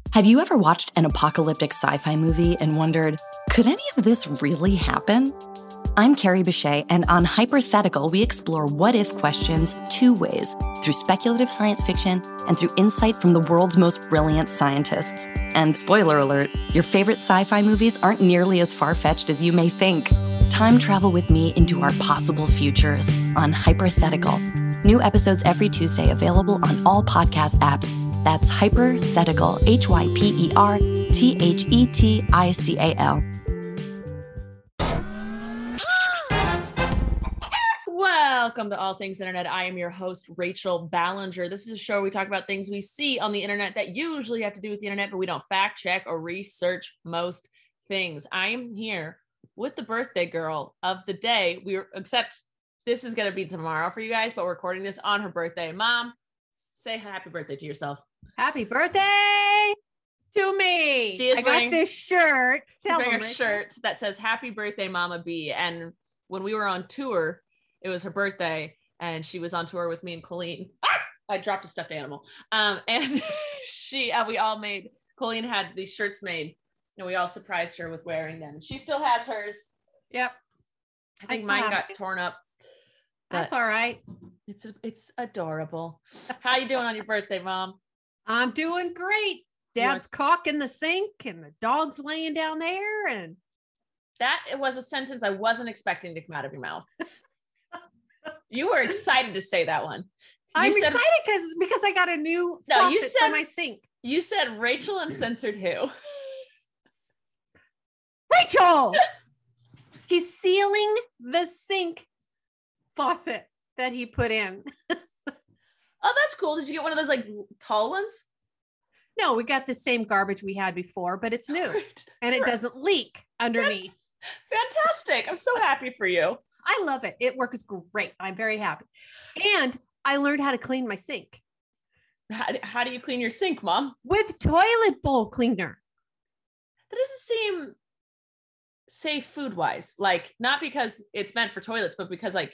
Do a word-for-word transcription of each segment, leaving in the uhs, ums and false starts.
Have you ever watched an apocalyptic sci-fi movie and wondered, could any of this really happen? I'm Carrie Bechet, and on Hypothetical, we explore what-if questions two ways, through speculative science fiction and through insight from the world's most brilliant scientists. And spoiler alert, your favorite sci-fi movies aren't nearly as far-fetched as you may think. Time travel with me into our possible futures on Hypothetical. New episodes every Tuesday, available on all podcast apps. That's Hypothetical, H Y P E R T H E T I C A L. Welcome to All Things Internet. I am your host, Rachel Ballinger. This is a show where we talk about things we see on the internet that usually have to do with the internet, but we don't fact check or research most things. I am here with the birthday girl of the day. We are, except this is going to be tomorrow for you guys, but we're recording this on her birthday. Mom, say happy birthday to yourself. Happy birthday to me. She is I wearing, got this shirt. Tell she's wearing them, a Rachel. shirt that says Happy Birthday, Mama B. And when we were on tour, it was her birthday, and she was on tour with me and Colleen. Ah! I dropped a stuffed animal. Um, and she, uh, we all made, Colleen had these shirts made, and we all surprised her with wearing them. She still has hers. Yep. I think I still mine have got it. torn up. That's all right. It's it's adorable. How you doing on your birthday, Mom? I'm doing great. Dad's cock in the sink and the dog's laying down there. And that was a sentence I wasn't expecting to come out of your mouth. You were excited to say that one. You I'm said, excited because because I got a new No, faucet you said- for my sink. You said Rachel Uncensored who? Rachel! He's sealing the sink faucet that he put in. Oh, that's cool. Did you get one of those like tall ones? No, we got the same garbage we had before, but it's new Right. and it Right. doesn't leak underneath. Fantastic. I'm so happy for you. I love it. It works great. I'm very happy. And I learned how to clean my sink How, how do you clean your sink, Mom? with toilet bowl cleaner. That doesn't seem safe food-wise. Like, not because it's meant for toilets, but because like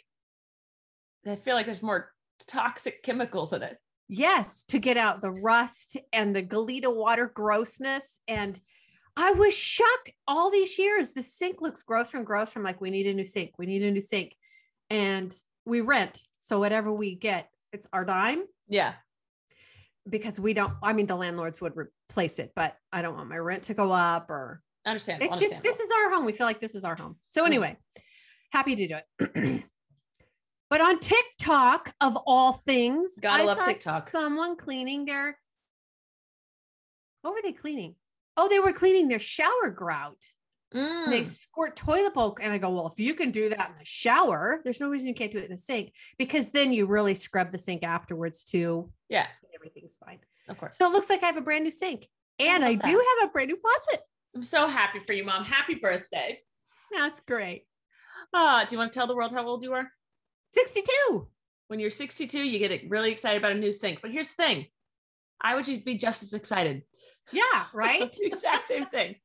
I feel like there's more toxic chemicals in it. Yes, to get out the rust and the Galita water grossness. And I was shocked all these years. The sink looks grosser and grosser. I'm like, we need a new sink. We need a new sink. And we rent. So whatever we get, it's our dime. Yeah. Because we don't, I mean, the landlords would replace it, but I don't want my rent to go up or I understand. it's just, this is our home. We feel like this is our home. So anyway, happy to do it. But on TikTok, of all things, Gotta I love saw TikTok. someone cleaning their, what were they cleaning? Oh, they were cleaning their shower grout. Mm. And they squirt toilet bowl. And I go, well, if you can do that in the shower, there's no reason you can't do it in the sink, because then you really scrub the sink afterwards too. Yeah, Everything's fine. of course. So it looks like I have a brand new sink. And I I, love do that. have a brand new faucet. I'm so happy for you, Mom. Happy birthday. That's great. Uh, do you want to tell the world how old you are? sixty-two. When you're sixty-two, you get really excited about a new sink. But here's the thing. I would just be just as excited. Yeah, right? It's the exact same thing.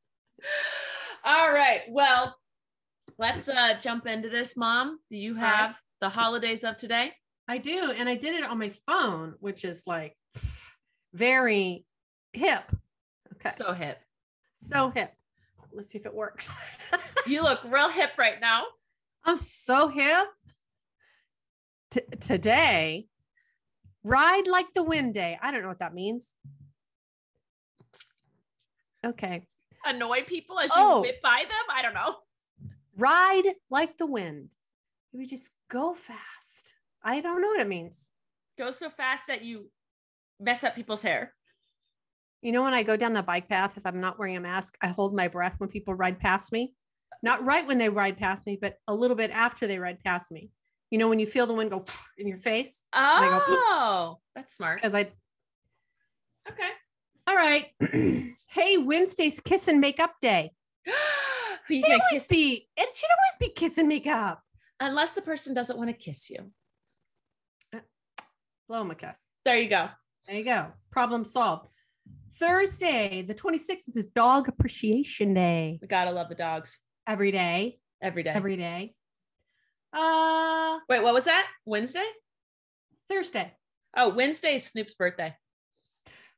All right. Well, let's uh, jump into this, Mom. Do you have right. the holidays of today? I do. And I did it on my phone, which is like very hip. Okay. So hip. So hip. Let's see if it works. You look real hip right now. I'm so hip. T- today, ride like the wind day. I don't know what that means. Okay. Annoy people as you Oh. whip by them? I don't know. Ride like the wind. We just go fast. I don't know what it means. Go so fast that you mess up people's hair. You know, when I go down the bike path, if I'm not wearing a mask, I hold my breath when people ride past me. Not right when they ride past me, but a little bit after they ride past me. You know, when you feel the wind go in your face. I go, Oh, that's smart. Because I, Okay. all right. Hey, Wednesday's kiss and make up day. Who you It should gonna always kiss? be, it should always be kiss and make up. Unless the person doesn't want to kiss you. Blow 'em a kiss. There you go. There you go. Problem solved. Thursday, the twenty-sixth is Dog Appreciation Day. We gotta love the dogs Every day. every day. Every day. Uh, Wait, what was that? Wednesday? Thursday. Oh, Wednesday is Snoop's birthday.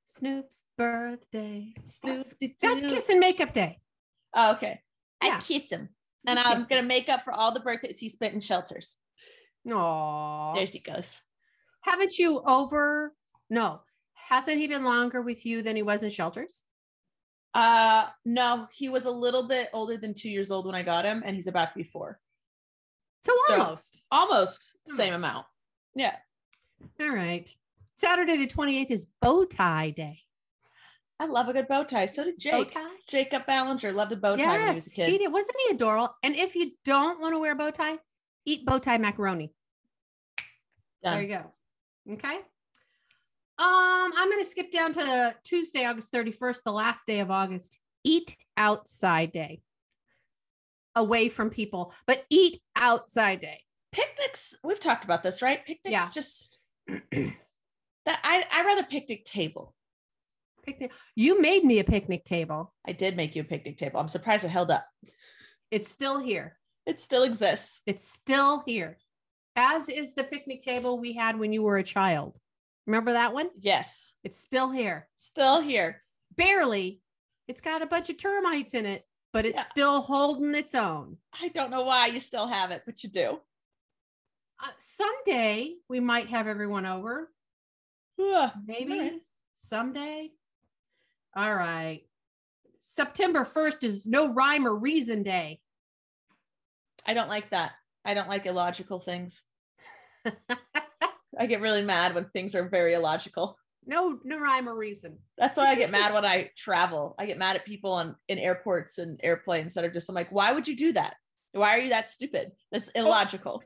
Snoop's birthday. That's, Snoop, that's Snoop. kiss and makeup day. Oh, okay. Yeah. I kiss him. And You I'm kiss going to him. make up for all the birthdays he spent in shelters. Aww. There she goes. Haven't you over? No. Hasn't he been longer with you than he was in shelters? Uh, no, he was a little bit older than two years old when I got him, and he's about to be four. So So- almost. Almost same Almost. amount. Yeah. All right. Saturday the twenty-eighth is bow tie day. I love a good bow tie. So did Bow Jake. tie? Jacob Ballinger loved a bow tie when he was Yes, a kid. he did. Wasn't he adorable? And if you don't want to wear a bow tie, eat bow tie macaroni. Done. There you go. Okay. Um, I'm going to skip down to Tuesday, August thirty-first, the last day of August. Eat outside day. Away from people, but eat outside day. Picnics, we've talked about this, right? Picnics Yeah. just that I I rather picnic table. Picnic. You made me a picnic table. I did make you a picnic table. I'm surprised it held up. It's still here. It still exists. It's still here. As is the picnic table we had when you were a child. Remember that one? Yes. It's still here. Still here. Barely. It's got a bunch of termites in it, but it's Yeah. still holding its own. I don't know why you still have it, but you do. Uh, someday we might have everyone over. Ugh. Maybe All right. someday. All right. September first is no rhyme or reason day. I don't like that. I don't like illogical things. I get really mad when things are very illogical. no, no rhyme or reason. That's why You I should get mad say- when I travel. I get mad at people on in airports and airplanes that are just, I'm like, why would you do that? Why are you that stupid? That's illogical.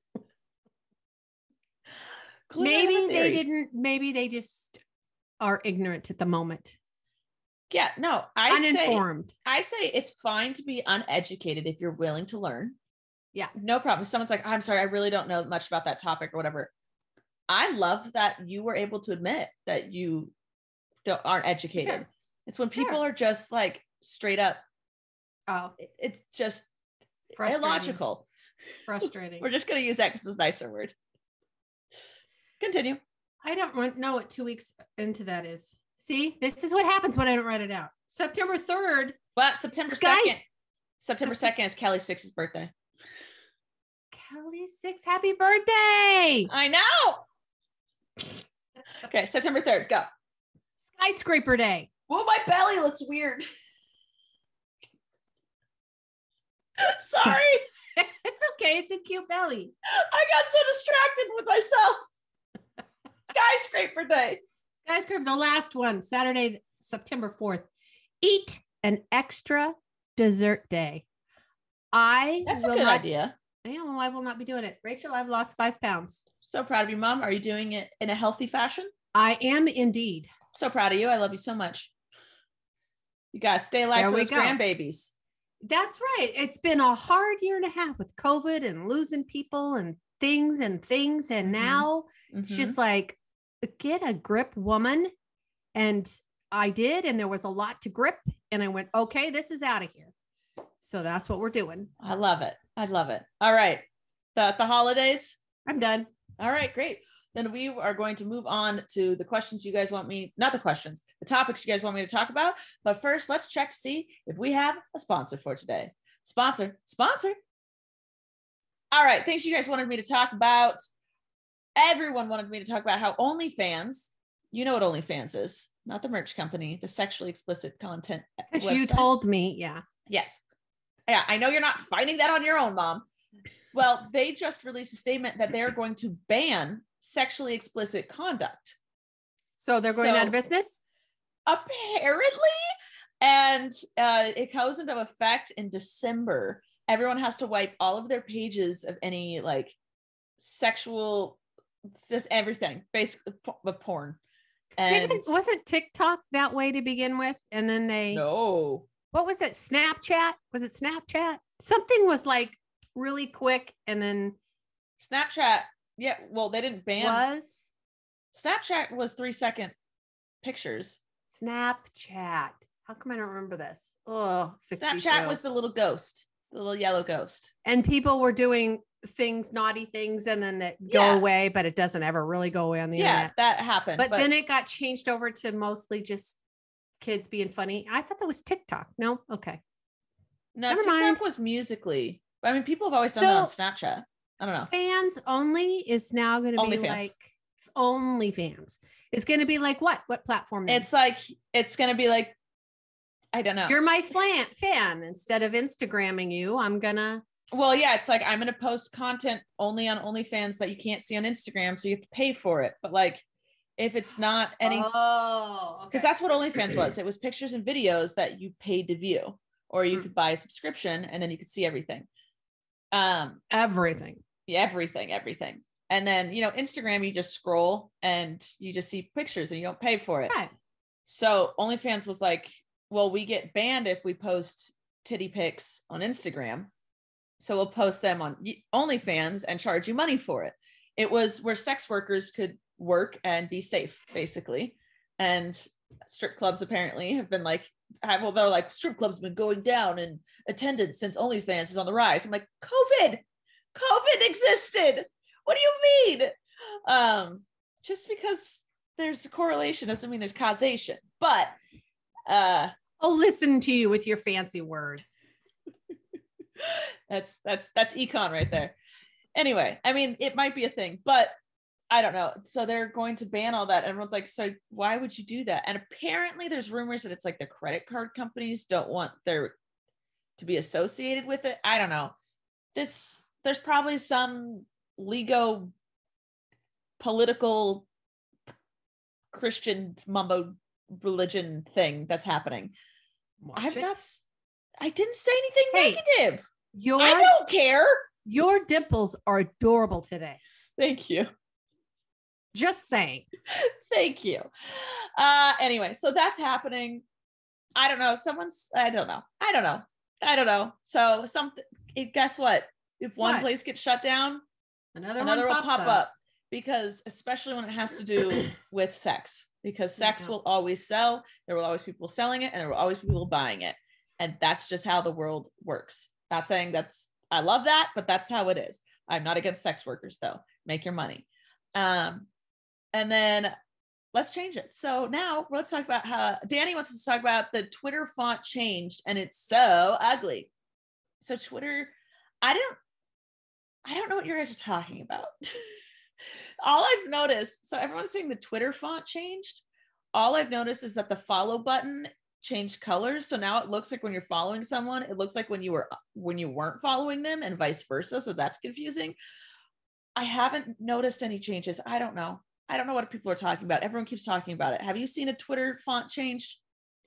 Clearly I have a Maybe they theory. didn't, maybe they just are ignorant at the moment. Yeah, no, I say Uninformed. I say it's fine to be uneducated if you're willing to learn. Yeah. No problem. If someone's like, I'm sorry, I really don't know much about that topic or whatever. I loved that you were able to admit that you don't aren't educated. Sure. It's when people Sure. are just like straight up, Oh, it- it's just frustrating. illogical. Frustrating. We're just gonna use that because it's a nicer word. Continue. I don't want- know what two weeks into that is. See, this is what happens when I don't write it out. September third, But September Sky- second. September Septem- second is Kelly Six's birthday. Kelly Six, happy birthday. I know. Okay, September third, go. Skyscraper day. Whoa, my belly looks weird. Sorry. It's okay. It's a cute belly. I got so distracted with myself. Skyscraper day. Skyscraper, the last one, Saturday, September fourth. Eat an extra dessert day. I That's a will good not, idea. Yeah, well, I will not be doing it. Rachel, I've lost five pounds. So proud of you, Mom. Are you doing it in a healthy fashion? I am indeed. So proud of you. I love you so much. You guys stay alive There for we those go. grandbabies. That's right. It's been a hard year and a half with COVID and losing people and things and things. And Mhm. now it's Mhm. just like, get a grip, woman. And I did. And there was a lot to grip. And I went, okay, this is out of here. So that's what we're doing. I love it. I love it. All right. The, the holidays. I'm done. All right, great. Then we are going to move on to the questions you guys want me, not the questions, the topics you guys want me to talk about. But first, let's check to see if we have a sponsor for today. Sponsor, sponsor. All right, things you guys wanted me to talk about. Everyone wanted me to talk about how OnlyFans, you know what OnlyFans is, not the merch company, the sexually explicit content. Because you website. told me, yeah. Yes. Yeah, I know you're not finding that on your own, Mom. Well, they just released a statement that they're going to ban sexually explicit conduct. So they're going So- out of business? Apparently, and uh, it goes into effect in December. Everyone has to wipe all of their pages of any like sexual, just everything, basically po- of porn. And Didn't, wasn't TikTok that way to begin with? And then they, no, what was it? Snapchat? Was it Snapchat? Something was like really quick and then Snapchat. Yeah, well, they didn't ban. was Snapchat was three second pictures. Snapchat. How come I don't remember this? Oh, Snapchat was the little ghost. The little yellow ghost. And people were doing things, naughty things, and then it go Yeah. away, but it doesn't ever really go away on the Yeah, internet. that happened. But, but then it got changed over to mostly just kids being funny. I thought that was TikTok. No, okay. no, never TikTok mind. was Musically. I mean, people have always done So- that on Snapchat. I don't know. Fans only is now going to be OnlyFans. like OnlyFans. It's going to be like what? What platform? name? It's like it's gonna be like, I don't know. You're my fan. Fan. Instead of Instagramming you, I'm gonna. Well, yeah, it's like I'm gonna post content only on OnlyFans that you can't see on Instagram, so you have to pay for it. But like, if it's not any, Oh, because that's what OnlyFans was. It was pictures and videos that you paid to view, or you Mm. could buy a subscription and then you could see everything. Um, everything. yeah, everything, everything. And then, you know, Instagram, you just scroll and you just see pictures and you don't pay for it. Right. So OnlyFans was like, well, we get banned if we post titty pics on Instagram. So we'll post them on y- OnlyFans and charge you money for it. It was where sex workers could work and be safe, basically. And strip clubs apparently have been like, have, well, they're like, strip clubs have been going down in attendance since OnlyFans is on the rise. I'm like, COVID, COVID existed. What do you mean? Um, just because there's a correlation doesn't mean there's causation. But uh, I'll listen to you with your fancy words. that's that's that's econ right there. Anyway, I mean, it might be a thing, but I don't know. So they're going to ban all that. Everyone's like, so why would you do that? And apparently there's rumors that it's like the credit card companies don't want their to be associated with it. I don't know. This there's probably some legal political Christian mumbo religion thing that's happening. Watch I'm it. not s- I didn't say anything Hey, negative. Your I don't care. your dimples are adorable today. Thank you. Just saying. Thank you. Uh anyway, so that's happening. I don't know. Someone's I don't know. I don't know. I don't know. So something guess what? If one What? place gets shut down, Another, another one will pops pop up. Because especially when it has to do with sex, because sex Yeah. will always sell. There will always be people selling it and there will always be people buying it. And that's just how the world works. Not saying that's I love that, but that's how it is. I'm not against sex workers though. Make your money. Um, and then let's change it. So now let's talk about how Danny wants us to talk about the Twitter font changed and it's so ugly. So Twitter, I don't, I don't know what you guys are talking about. All I've noticed, so everyone's saying the Twitter font changed. All I've noticed is that the follow button changed colors. So now it looks like when you're following someone, it looks like when you were when you weren't following them and vice versa. So that's confusing. I haven't noticed any changes. I don't know. I don't know what people are talking about. Everyone keeps talking about it. Have you seen a Twitter font change?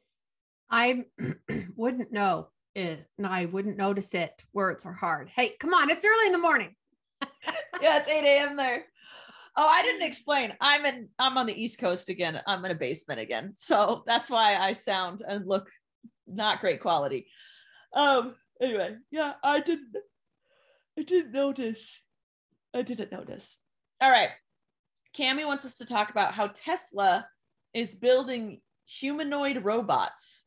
I wouldn't know it. No, I wouldn't notice it. Words are hard. Hey, come on. It's early in the morning. Yeah, it's eight a.m. there. Oh, I didn't explain. I'm in I'm on the East Coast again. I'm in a basement again. So that's why I sound and look not great quality. Um, anyway, yeah, I didn't I didn't notice. I didn't notice. All right. Cami wants us to talk about how Tesla is building humanoid robots.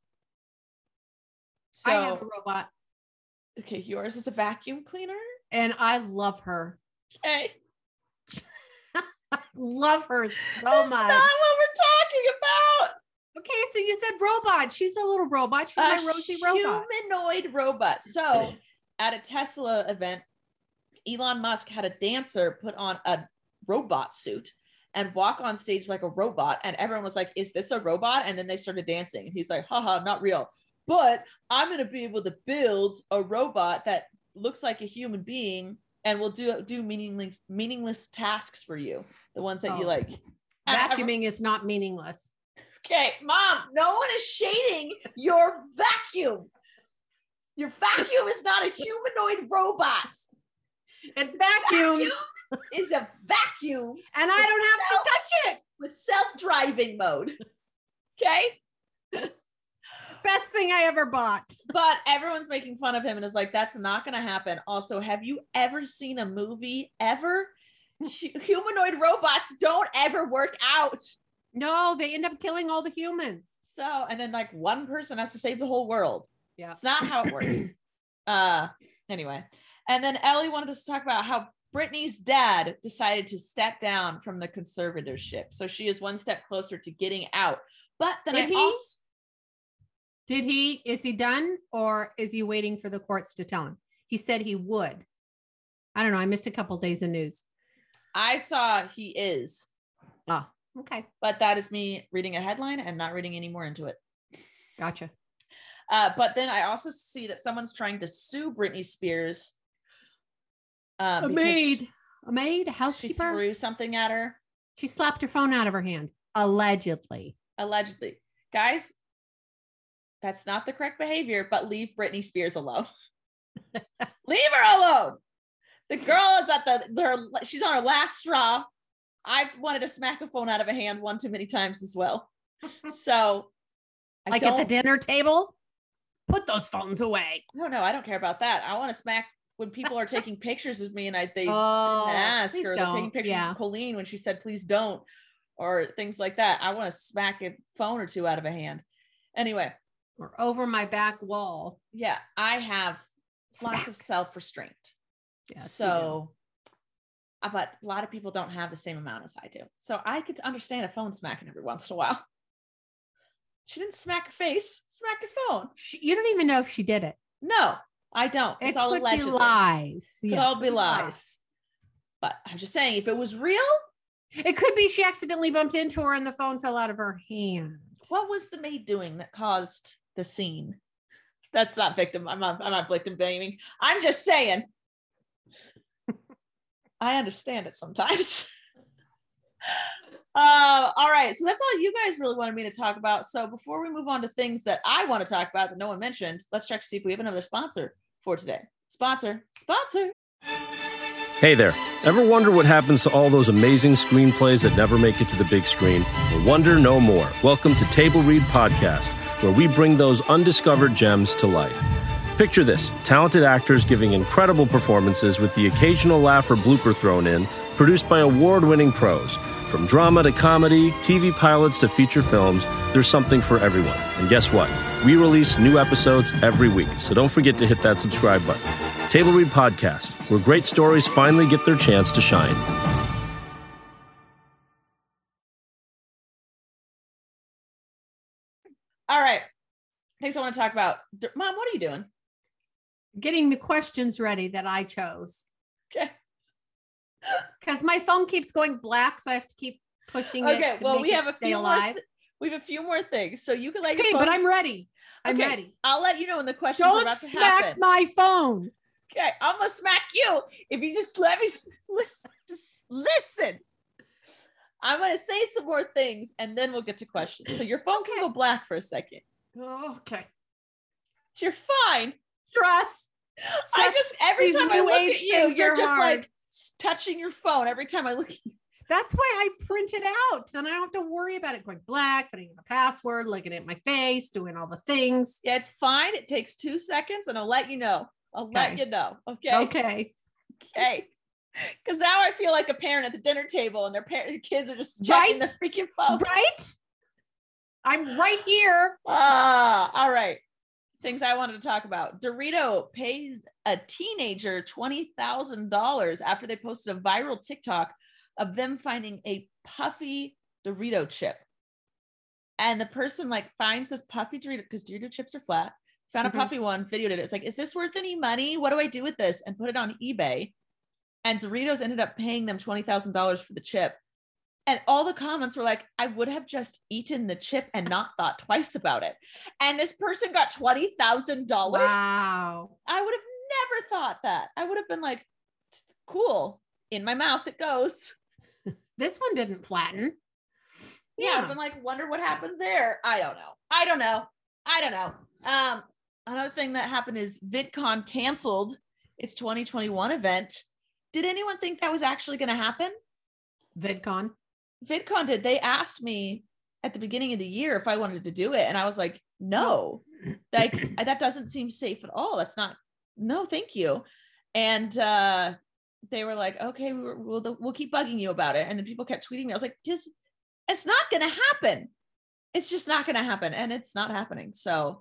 So I have a robot okay, yours is a vacuum cleaner. and I love her. Okay. I love her so That's much. not what we're talking about. Okay, so you said robot. She's a little robot. She's my A Rosie robot. humanoid robot. So at a Tesla event, Elon Musk had a dancer put on a robot suit and walk on stage like a robot. And everyone was like, is this a robot? And then they started dancing. And he's like, haha, not real. But I'm going to be able to build a robot that looks like a human being and will do, do meaningless, meaningless tasks for you. The ones that you Oh. like. And everyone- Vacuuming is not meaningless. Okay, Mom, no one is shading your vacuum. Your vacuum is not a humanoid robot. It vacuums, Vacuum is a vacuum and I don't have to touch it. with self-driving mode. Okay? Best thing I ever bought. But everyone's making fun of him and is like, that's not going to happen. Also, have you ever seen a movie ever? Hu- Humanoid robots don't ever work out. No, they end up killing all the humans. So, and then like one person has to save the whole world. Yeah. It's not how it works. Uh, anyway. And then Ellie wanted us to talk about how Britney's dad decided to step down from the conservatorship. So she is one step closer to getting out. But then Did I he? also... Did he, is he done or is he waiting for the courts to tell him? He said he would. I don't know. I missed a couple days of news. I saw he is. Oh, okay. But that is me reading a headline and not reading any more into it. Gotcha. Uh, but then I also see that someone's trying to sue Britney Spears. Uh, a maid, a maid, a housekeeper. She threw something at her. She slapped her phone out of her hand. Allegedly. Allegedly. Guys, that's not the correct behavior, but leave Britney Spears alone. Leave her alone. The girl is at the, her, she's on her last straw. I've wanted to smack a phone out of a hand one too many times as well. So, I like don't, at the dinner table, put those phones away. No, no, I don't care about that. I want to smack when people are taking pictures with me and I they oh, didn't ask, or they're don't. taking pictures yeah. of Colleen when she said, please don't, or things like that. I want to smack a phone or two out of a hand. Anyway. Or over my back wall. Yeah, I have Smack. lots of self-restraint. Yes, so, uh, but a lot of people don't have the same amount as I do. So I could understand a phone smacking every once in a while. She didn't smack her face, smack her phone. She, you don't even know if she did it. No, I don't. It it's all could allegedly. be lies. It could yeah. all be lies. But I'm just saying, if it was real, it could be she accidentally bumped into her and the phone fell out of her hand. What was the maid doing that caused the scene? That's not victim. I'm not, I'm not victim blaming. I'm just saying. I understand it sometimes. uh, all right. So that's all you guys really wanted me to talk about. So before we move on to things that I want to talk about that no one mentioned, let's check to see if we have another sponsor for today. Sponsor, sponsor. Hey there. Ever wonder what happens to all those amazing screenplays that never make it to the big screen? Well, wonder no more. Welcome to Table Read Podcast, where we bring those undiscovered gems to life. Picture this, talented actors giving incredible performances with the occasional laugh or blooper thrown in, produced by award-winning pros. From drama to comedy, T V pilots to feature films, there's something for everyone. And guess what? We release new episodes every week, so don't forget to hit that subscribe button. Table Read Podcast, where great stories finally get their chance to shine. All right. Things I want to talk about. Mom, what are you doing? Getting the questions ready that I chose. Okay. Because my phone keeps going black, so I have to keep pushing it. Okay, to well, make we it have a stay few alive. more th- we have a few more things. So you can let Okay, your phone... but I'm ready. I'm okay, ready. I'll let you know when the questions are Don't about to smack happen. my phone. Okay, I'm gonna smack you if you just let me s- listen. Just listen. I'm gonna say some more things and then we'll get to questions. So your phone can Okay. go black for a second. Okay. You're fine. Stress. I Stress. just every These time I new look age at you, things you're are just hard. like s- touching your phone every time I look at you. That's why I print it out. Then I don't have to worry about it going black, putting in a password, looking at my face, doing all the things. Yeah, it's fine. It takes two seconds, and I'll let you know. I'll let Okay. you know. Okay. Okay. Okay. Because now I feel like a parent at the dinner table, and their parent, kids are just checking Right? their freaking phone. Right? I'm right here. Ah, all right. Things I wanted to talk about. Dorito paid a teenager twenty thousand dollars after they posted a viral TikTok of them finding a puffy Dorito chip. And the person like finds this puffy Dorito, because Dorito chips are flat, found a Mhm. puffy one, videoed it. It's like, is this worth any money? What do I do with this? And put it on eBay. And Doritos ended up paying them twenty thousand dollars for the chip. And all the comments were like, I would have just eaten the chip and not thought twice about it. And this person got twenty thousand dollars. Wow. I would have never thought that. I would have been like, cool, in my mouth it goes. This one didn't flatten. Yeah, I've been like, wonder what happened there. I don't know. I don't know. I don't know. Um, another thing that happened is VidCon canceled its twenty twenty-one event. Did anyone think that was actually going to happen? VidCon. VidCon did. They asked me at the beginning of the year if I wanted to do it. And I was like, no, like that doesn't seem safe at all. That's not, no, thank you. And uh, they were like, okay, we'll, we'll, we'll keep bugging you about it. And then people kept tweeting me. I was like, just, it's not going to happen. It's just not going to happen. And it's not happening. So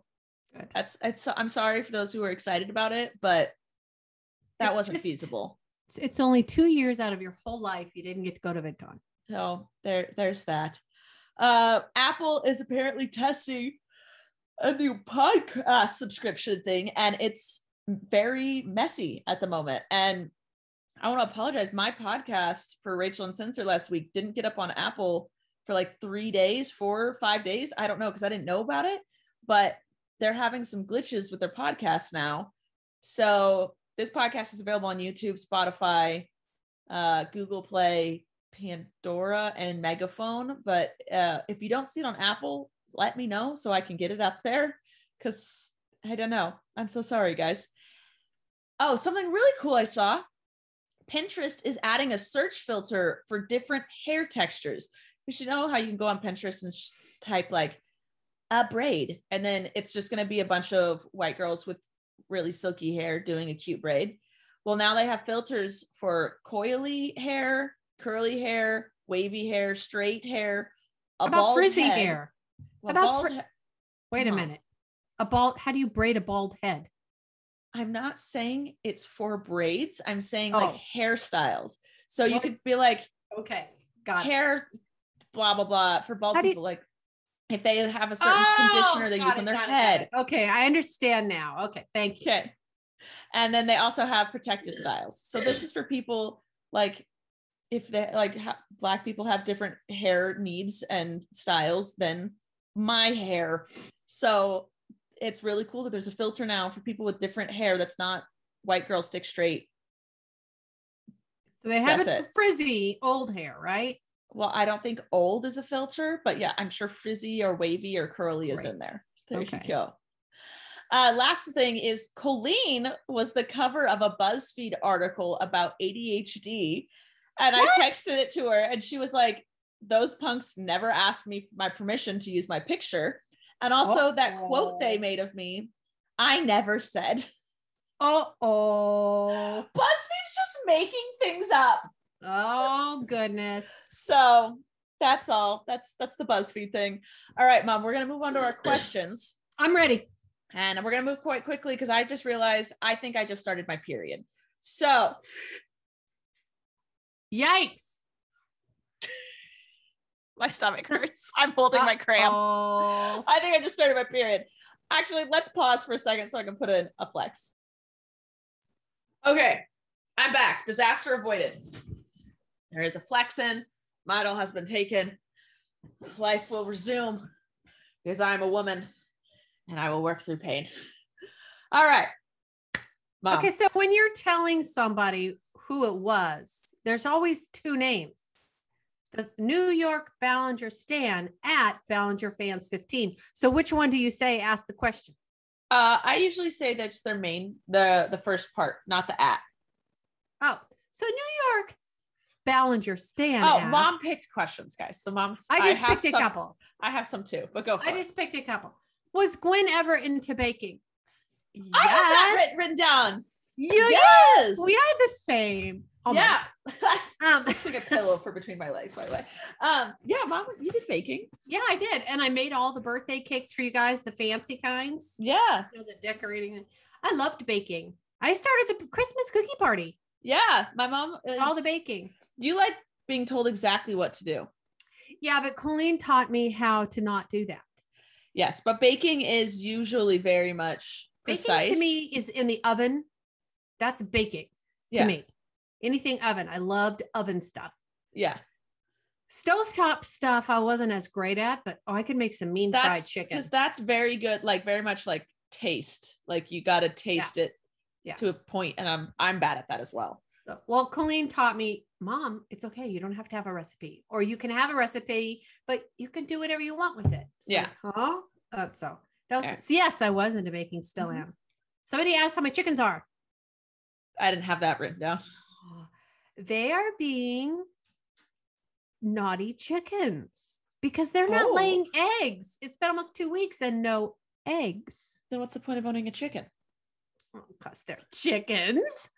Good. That's it's. I'm sorry for those who were excited about it, but that It's wasn't just- feasible. It's, it's only two years out of your whole life you didn't get to go to VidCon. So there, there's that. Uh, Apple is apparently testing a new podcast subscription thing, and it's very messy at the moment. And I want to apologize. My podcast for Rachel and Censor last week didn't get up on Apple for like three days, four, five days. I don't know because I didn't know about it, but they're having some glitches with their podcast now. So this podcast is available on YouTube, Spotify, uh, Google Play, Pandora, and Megaphone. But uh, if you don't see it on Apple, let me know so I can get it up there, because I don't know. I'm so sorry, guys. Oh, something really cool I saw. Pinterest is adding a search filter for different hair textures. You should know how you can go on Pinterest and sh- type like a braid, and then it's just going to be a bunch of white girls with really silky hair doing a cute braid. Well, now they have filters for coily hair, curly hair, wavy hair, straight hair, a How about bald frizzy head. hair? Well, How about bald fri- he- Wait a Huh. minute. A bald, how do you braid a bald head? I'm not saying it's for braids. I'm saying Oh. like hairstyles. So you What? could be like Okay. Got it. hair, blah, blah, blah, for bald How do you- people. Like if they have a certain Oh, conditioner they got use it, on their got it, got head. it. Okay. I understand now. Okay. Thank you. Okay. And then they also have protective styles. So this is for people like if they like ha- Black people have different hair needs and styles than my hair. So it's really cool that there's a filter now for people with different hair that's not white girl stick straight. So they have it That's for it. frizzy old hair, right? Well, I don't think old is a filter, but yeah, I'm sure frizzy or wavy or curly is in Great. there. There Okay. you go. Uh, last thing is Colleen was the cover of a BuzzFeed article about A D H D. And What? I texted it to her and she was like, those punks never asked me for my permission to use my picture. And also that quote they Uh-oh. made of me, I never said. Oh, oh, BuzzFeed's just making things up. oh, goodness. So that's all. That's that's the BuzzFeed thing. All right, Mom, we're gonna move on to our questions. I'm ready. And we're going to move quite quickly because I just realized I think I just started my period. So Yikes. my stomach hurts. I'm holding my cramps. Oh, I think I just started my period. Actually, let's pause for a second so I can put in a flex. Okay, I'm back. Disaster avoided. There is a flex in. Midol has been taken. Life will resume because I'm a woman and I will work through pain. All right. Mom. okay. So when you're telling somebody who it was, there's always two names. The New York Ballinger Stan at Ballinger Fans fifteen. So which one do you say? Ask the question. Uh, I usually say that's their main, the the first part, not the at. Oh, so New York Ballinger Stan. Oh, asked- Mom picked questions, guys. So Mom's. I just have picked a some- couple. I have some too, but go for I it. just picked a couple. Was Gwen ever into baking? Yes. I have that written, written down. You Yes. We are the same. Almost. Yeah. Um, It's like a pillow for between my legs, by the way. Um, yeah, Mom, you did baking. yeah, I did. And I made all the birthday cakes for you guys, the fancy kinds. Yeah. You know, the decorating. I loved baking. I started the Christmas cookie party, Yeah. My mom is, all the baking. you like being told exactly what to do. Yeah, but Colleen taught me how to not do that. Yes, but baking is usually very much precise. Baking to me is in the oven. That's baking yeah. to me. Anything oven. I loved oven stuff. Yeah. Stovetop stuff I wasn't as great at, but oh, I could make some mean fried That's chicken. because that's very good, like very much like taste. Like you got to taste it Yeah. to a point, and I'm I'm bad at that as well. So, well, Colleen taught me, Mom, it's okay. You don't have to have a recipe, or you can have a recipe, but you can do whatever you want with it. It's Yeah. like, huh? Uh, so that was, Yeah. so yes, I was into baking, still Mhm. am. Somebody asked how my chickens are. I didn't have that written down. They are being naughty chickens because they're not Oh. laying eggs. It's been almost two weeks and no eggs. Then what's the point of owning a chicken? Because they're chickens.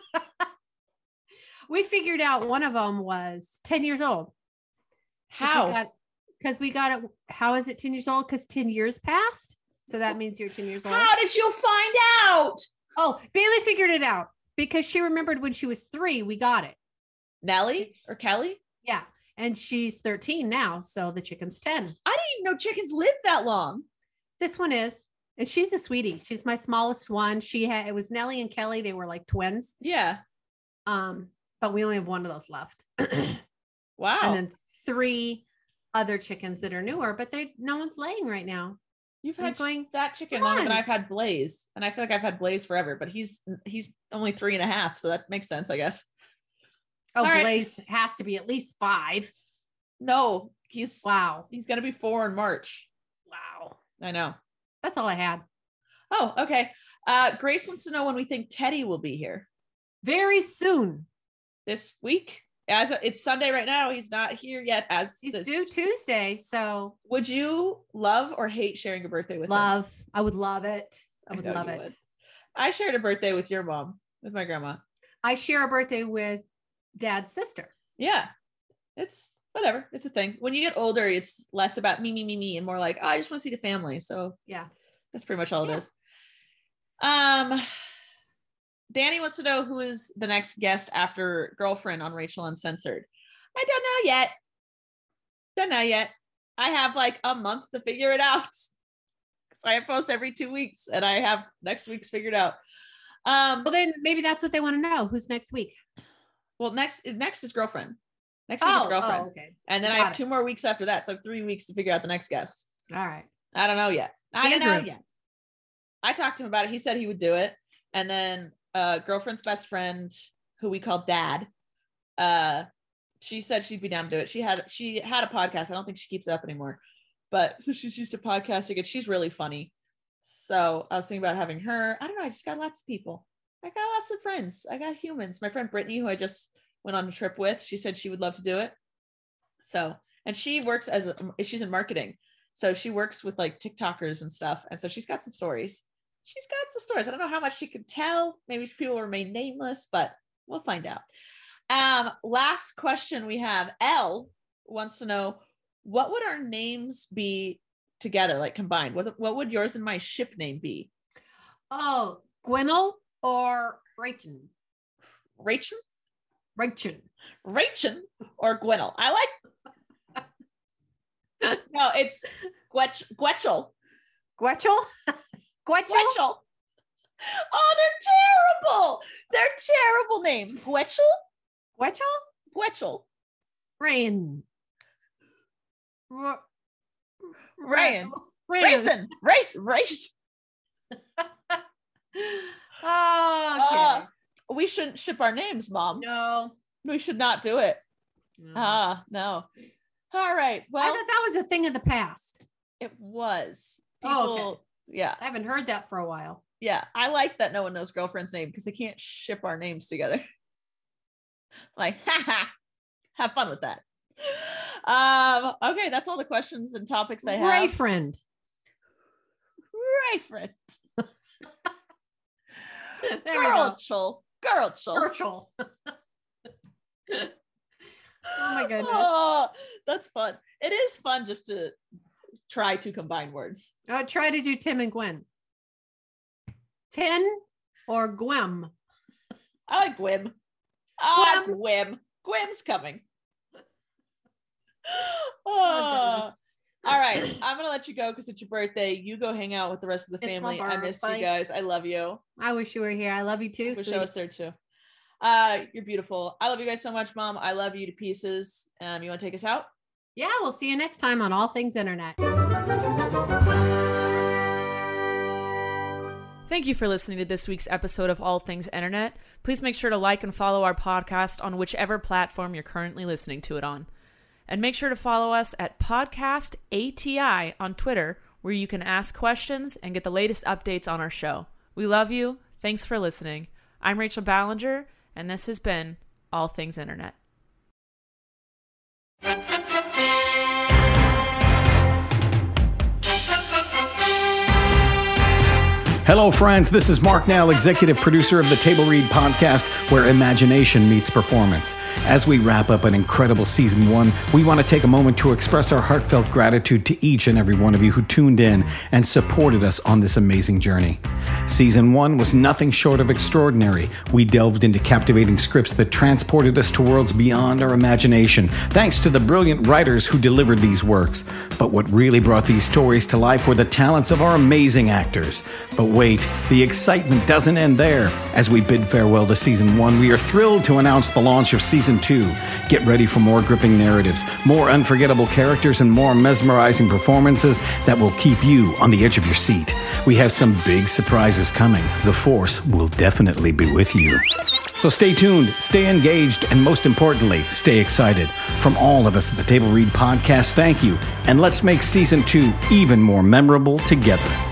We figured out one of them was ten years old. How? Because we got it. How is it ten years old? Because ten years passed. So that means you're ten years old. How did you find out? Oh, Bailey figured it out because she remembered when she was three, we got it. Nellie or Kelly? Yeah. And she's thirteen now. So the chicken's ten. I didn't even know chickens live that long. This one is. And she's a sweetie. She's my smallest one. She had, it was Nellie and Kelly. They were like twins. Yeah. Um, but we only have one of those left. Wow. And then three other chickens that are newer, but they no one's laying right now. You've I'm had going, that chicken "Come longer than on." I've had Blaze. And I feel like I've had Blaze forever, but he's he's only three and a half. So that makes sense, I guess. Oh, All right. Blaze has to be at least five. No, he's Wow. he's gonna be four in March. Wow. I know. That's all I had. Oh, okay. Uh, Grace wants to know when we think Teddy will be here Very soon. this week. As a, it's Sunday right now, he's not here yet. As He's this- due Tuesday. So would you love or hate sharing a birthday with him? love. I would love it. I I would know love you it. would. I shared a birthday with your mom, with my grandma. I share a birthday with Dad's sister. Yeah, it's whatever. It's a thing. When you get older, it's less about me, me, me, me, and more like, oh, I just want to see the family. So Yeah. that's pretty much all Yeah. it is. Um, Danny wants to know who is the next guest after Girlfriend on Rachel Uncensored. I don't know yet. Don't know yet. I have like a month to figure it out. I post every two weeks, and I have next week's figured out. Um, Well, then maybe that's what they want to know. Who's next week? well, next next is Girlfriend. Next week is Girlfriend, oh, okay. and then I Got have it. two more weeks after that, so I have three weeks to figure out the next guest. All right. I don't know yet. I don't know Andrew. yet. I talked to him about it. He said he would do it. And then uh girlfriend's best friend, who we call Dad, uh, she said she'd be down to do it. She had she had a podcast. I don't think she keeps it up anymore. But so she's used to podcasting and she's really funny. So I was thinking about having her. I don't know. I just got lots of people. I got lots of friends. I got humans. My friend Brittany, who I just went on a trip with, she said she would love to do it. So, and she works as a, she's in marketing. So she works with like TikTokers and stuff. And so she's got some stories. She's got some stories. I don't know how much she could tell. Maybe people remain nameless, but we'll find out. Um, last question we have. Elle wants to know, what would our names be together, like combined? What, what would yours and my ship name be? Oh, Gwenel or Rachel? Rachel? Rachel. Rachel or Gwenel? I like. No, it's Gwetch, Gwetchel. Gwetchel? Gwetchel? Gwetchel. Oh, they're terrible. They're terrible names. Gwetchel? Gwetchel? Gwetchel. Rain. R- Rain. Rain. Raisin. Race. Race. Oh, okay. Uh, we shouldn't ship our names, Mom. no. We should not do it. no. Ah, no. All right. I Well, thought that was a thing of the past. it was. Oh, okay. People- Yeah. I haven't heard that for a while. Yeah. I like that no one knows girlfriend's name because they can't ship our names together. Like, haha, have fun with that. Um, okay, that's all the questions and topics I have. Ray friend. Right, friend. There we go. Girlchel. Girlchel. Virtual. Oh my goodness. Oh, that's fun. It is fun just to try to combine words. Uh, try to do Tim and Gwen. Tin or Gwem? I like Gwim. Ah, Gwim. Gwim's coming. Oh, goodness. all right. I'm gonna let you go because it's your birthday. You go hang out with the rest of the It's my family. I miss you birthday. guys. I love you. I wish you were here. I love you too. Wish sweetie. I was there too. Uh, you're beautiful. I love you guys so much, Mom. I love you to pieces. Um, you want to take us out? Yeah, we'll see you next time on All Things Internet. Thank you for listening to this week's episode of All Things Internet. Please make sure to like and follow our podcast on whichever platform you're currently listening to it on. And make sure to follow us at Podcast A T I on Twitter, where you can ask questions and get the latest updates on our show. We love you. Thanks for listening. I'm Rachel Ballinger, and this has been All Things Internet. Hello, friends. This is Mark Nell, executive producer of the Table Read podcast. where imagination meets performance. As we wrap up an incredible season one, we want to take a moment to express our heartfelt gratitude to each and every one of you who tuned in and supported us on this amazing journey. Season one was nothing short of extraordinary. We delved into captivating scripts that transported us to worlds beyond our imagination, thanks to the brilliant writers who delivered these works. But what really brought these stories to life were the talents of our amazing actors. But wait, the excitement doesn't end there. As we bid farewell to season one, we are thrilled to announce the launch of season two. Get ready for more gripping narratives, more unforgettable characters, and more mesmerizing performances that will keep you on the edge of your seat. We have some big surprises coming. The Force will definitely be with you. So stay tuned, stay engaged, and most importantly, stay excited. From all of us at the Table Read Podcast, thank you, and let's make season two even more memorable together.